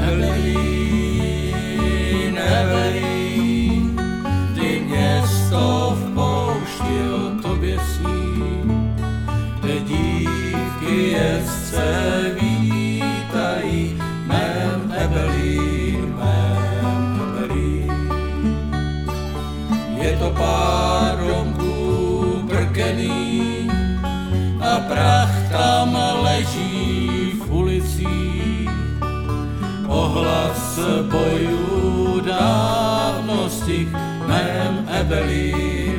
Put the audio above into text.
Evelyn, Evelyn, ty město v poušti o tobě sní, kde dívky jezdce vítají, mém Evelyn, mém Evelyn. Je to pár domků brkený a prach tam leží v ulicích. Ohlas bojů dávno stih, mém Evelyn.